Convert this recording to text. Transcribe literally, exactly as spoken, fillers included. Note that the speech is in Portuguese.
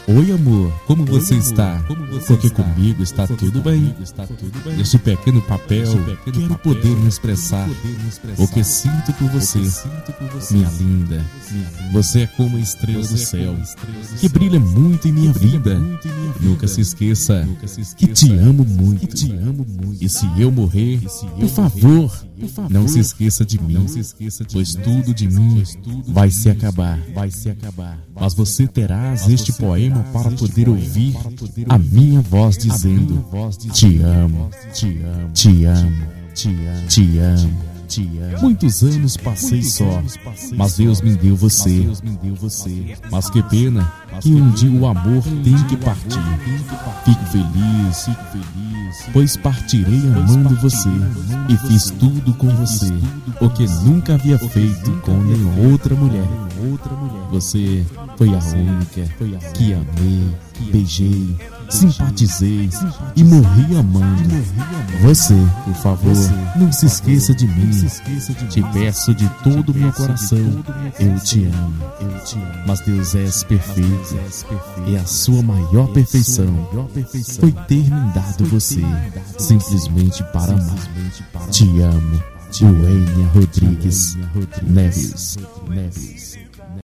Oi, amor, como você está? Porque comigo está tudo bem. Neste pequeno papel, quero poder me expressar o que sinto por você, minha linda. Você é como a estrela do céu, que brilha muito em minha vida. Nunca se esqueça que te amo muito. E se eu morrer, por favor, não se esqueça de mim, pois tudo de mim vai se acabar. Mas você terás este poema para poder ouvir a minha voz dizendo: te amo, te amo, te amo, te amo, te amo. Muitos anos passei só, mas Deus me deu você. Mas que pena que um dia o amor tem que partir. Fico feliz, pois partirei amando você e fiz tudo com você, o que nunca havia feito com nenhuma outra mulher. Você foi a única que amei, beijei, simpatizei e morri amando. Você, por favor, não se esqueça de mim. Te peço de todo o meu coração, eu te amo. Mas Deus é perfeito, e a sua maior perfeição foi ter me dado você, simplesmente para amar. Te amo. Wênia Rodrigues Neves.